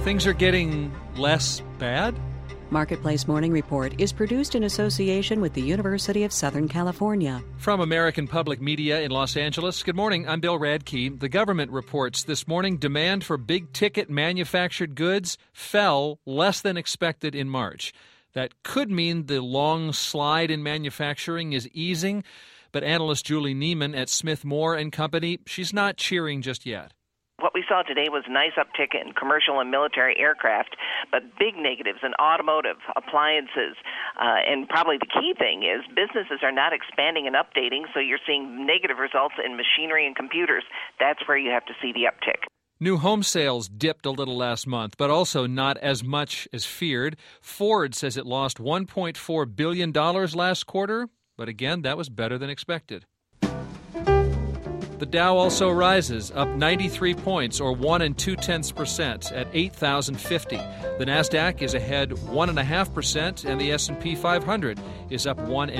things are getting less bad? Marketplace Morning Report is produced in association with the University of Southern California. From American Public Media in Los Angeles, good morning. I'm Bill Radke. The government reports this morning demand for big-ticket manufactured goods fell less than expected in March. That could mean the long slide in manufacturing is easing, but analyst Julie Neiman at Smith Moore & Company, she's not cheering just yet. What we saw today was a nice uptick in commercial and military aircraft, but big negatives in automotive, appliances, and probably the key thing is businesses are not expanding and updating, so you're seeing negative results in machinery and computers. That's where you have to see the uptick. New home sales dipped a little last month, but also not as much as feared. Ford says it lost $1.4 billion last quarter, but again, that was better than expected. The Dow also rises, up 93 points, or 1 2/10% at 8,050. The Nasdaq is ahead 1.5%, and the S&P 500 is up 1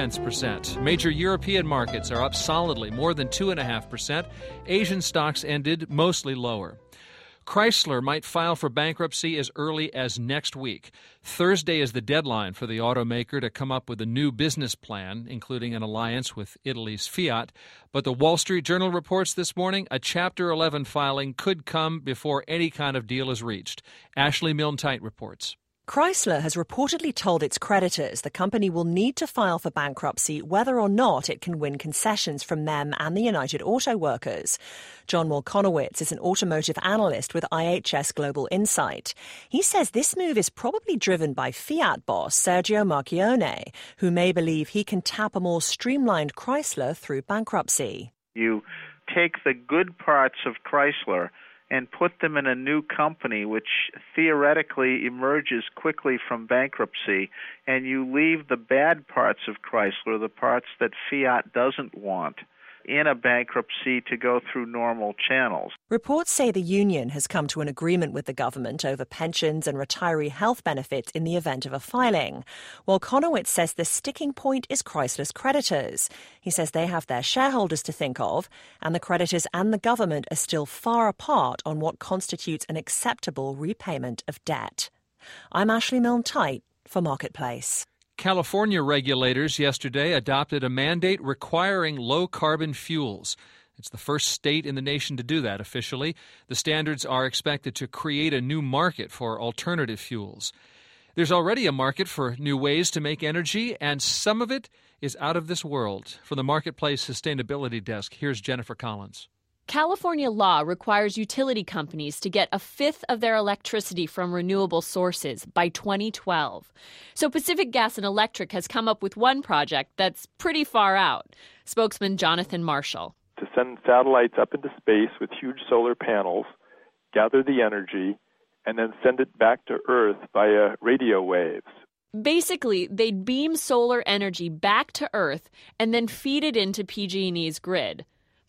2/10%. Major European markets are up solidly, more than 2.5%. Asian stocks ended mostly lower. Chrysler might file for bankruptcy as early as next week. Thursday is the deadline for the automaker to come up with a new business plan, including an alliance with Italy's Fiat. But the Wall Street Journal reports this morning a Chapter 11 filing could come before any kind of deal is reached. Ashley Milne-Tite reports. Chrysler has reportedly told its creditors the company will need to file for bankruptcy whether or not it can win concessions from them and the United Auto Workers. John Wolkonowitz is an automotive analyst with IHS Global Insight. He says this move is probably driven by Fiat boss Sergio Marchionne, who may believe he can tap a more streamlined Chrysler through bankruptcy. You take the good parts of Chrysler and put them in a new company which theoretically emerges quickly from bankruptcy, and you leave the bad parts of Chrysler, the parts that Fiat doesn't want, in a bankruptcy to go through normal channels. Reports say the union has come to an agreement with the government over pensions and retiree health benefits in the event of a filing, while Wolkonowitz says the sticking point is Chrysler's creditors. He says they have their shareholders to think of, and the creditors and the government are still far apart on what constitutes an acceptable repayment of debt. I'm Ashley Milne-Tite for Marketplace. California regulators yesterday adopted a mandate requiring low-carbon fuels. It's the first state in the nation to do that officially. The standards are expected to create a new market for alternative fuels. There's already a market for new ways to make energy, and some of it is out of this world. From the Marketplace Sustainability Desk, here's Jennifer Collins. California law requires utility companies to get a fifth of their electricity from renewable sources by 2012. So Pacific Gas and Electric has come up with one project that's pretty far out. Spokesman Jonathan Marshall. To send satellites up into space with huge solar panels, gather the energy, and then send it back to Earth via radio waves. Basically, they'd beam solar energy back to Earth and then feed it into PG&E's grid.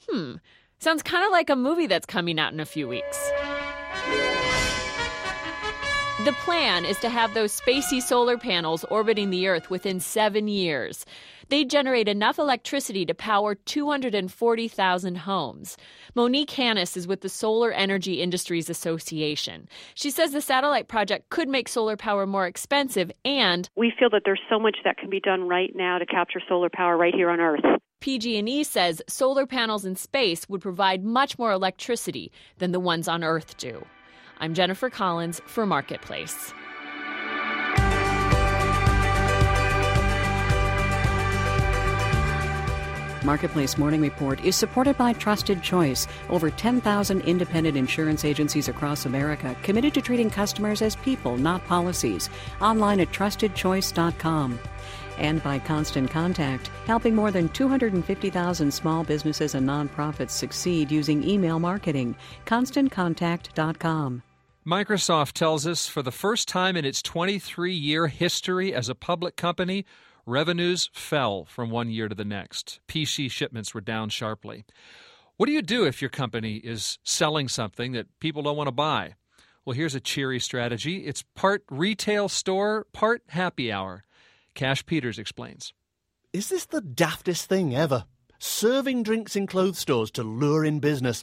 Sounds kind of like a movie that's coming out in a few weeks. The plan is to have those spacey solar panels orbiting the Earth within 7 years. They generate enough electricity to power 240,000 homes. Monique Hannes is with the Solar Energy Industries Association. She says the satellite project could make solar power more expensive, and we feel that there's so much that can be done right now to capture solar power right here on Earth. PG&E says solar panels in space would provide much more electricity than the ones on Earth do. I'm Jennifer Collins for Marketplace. Marketplace Morning Report is supported by Trusted Choice, over 10,000 independent insurance agencies across America committed to treating customers as people, not policies. Online at trustedchoice.com. And by Constant Contact, helping more than 250,000 small businesses and nonprofits succeed using email marketing. ConstantContact.com. Microsoft tells us for the first time in its 23-year history as a public company, revenues fell from one year to the next. PC shipments were down sharply. What do you do if your company is selling something that people don't want to buy? Well, here's a cheery strategy. It's part retail store, part happy hour. Cash Peters explains. Is this the daftest thing ever? Serving drinks in clothes stores to lure in business.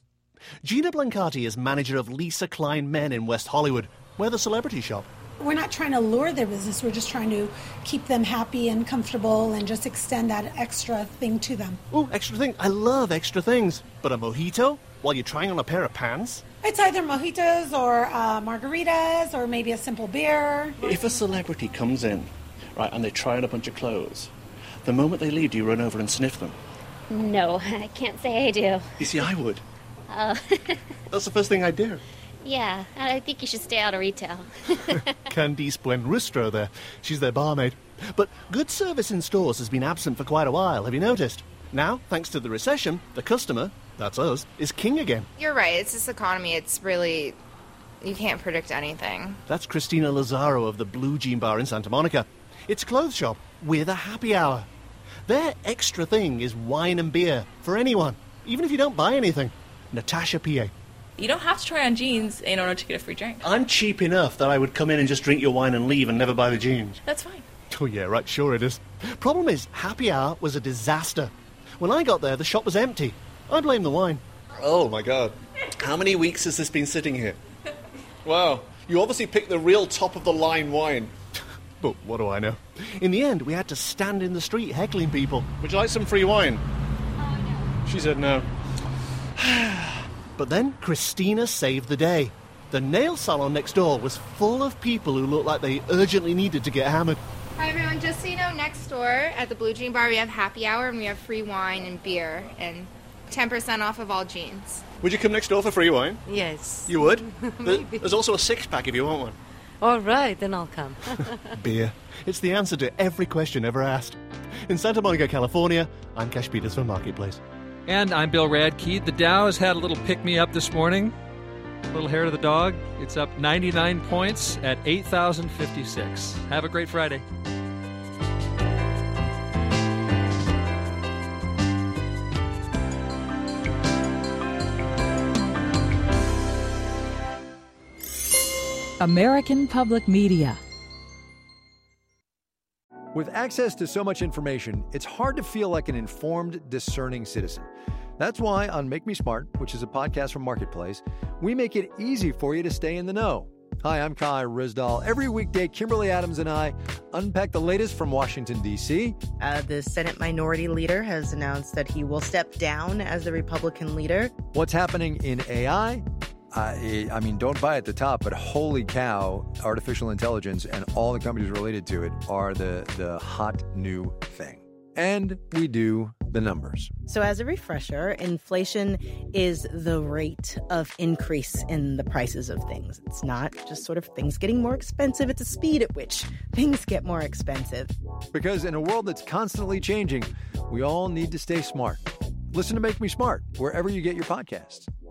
Gina Blancati is manager of Lisa Klein Men in West Hollywood. We're the celebrity shop. We're not trying to lure their business. We're just trying to keep them happy and comfortable and just extend that extra thing to them. Oh, extra thing. I love extra things. But a mojito while you're trying on a pair of pants? It's either mojitos or margaritas or maybe a simple beer. If a celebrity comes in, right, and they try on a bunch of clothes, the moment they leave, do you run over and sniff them? No, I can't say I do. You see, I would. Oh. That's the first thing I'd do. Yeah, I think you should stay out of retail. Candice Buenrostro there. She's their barmaid. But good service in stores has been absent for quite a while, have you noticed? Now, thanks to the recession, the customer, that's us, is king again. You're right, it's this economy, it's really, you can't predict anything. That's Christina Lazaro of the Blue Jean Bar in Santa Monica. It's a clothes shop with a happy hour. Their extra thing is wine and beer for anyone, even if you don't buy anything. Natasha P.A. You don't have to try on jeans in order to get a free drink. I'm cheap enough that I would come in and just drink your wine and leave and never buy the jeans. That's fine. Oh yeah, right, sure it is. Problem is, happy hour was a disaster. When I got there, the shop was empty. I blame the wine. Oh my God. How many weeks has this been sitting here? Wow, you obviously picked the real top-of-the-line wine. But what do I know? In the end, we had to stand in the street heckling people. Would you like some free wine? Oh, no. She said no. But then Christina saved the day. The nail salon next door was full of people who looked like they urgently needed to get hammered. Hi everyone, just so you know, next door at the Blue Jean Bar we have happy hour and we have free wine and beer and 10% off of all jeans. Would you come next door for free wine? Yes. You would? Maybe. There's also a six-pack if you want one. All right, then I'll come. Beer. It's the answer to every question ever asked. In Santa Monica, California, I'm Cash Peters for Marketplace. And I'm Bill Radke. The Dow has had a little pick-me-up this morning. A little hair to the dog. It's up 99 points at 8,056. Have a great Friday. American Public Media. With access to so much information, it's hard to feel like an informed, discerning citizen. That's why on Make Me Smart, which is a podcast from Marketplace, we make it easy for you to stay in the know. Hi, I'm Kai Rizdal. Every weekday, Kimberly Adams and I unpack the latest from Washington, D.C. The Senate Minority Leader has announced that he will step down as the Republican leader. What's happening in AI? I mean, don't buy at the top, but holy cow, artificial intelligence and all the companies related to it are the hot new thing. And we do the numbers. So as a refresher, inflation is the rate of increase in the prices of things. It's not just sort of things getting more expensive. It's the speed at which things get more expensive. Because in a world that's constantly changing, we all need to stay smart. Listen to Make Me Smart wherever you get your podcasts.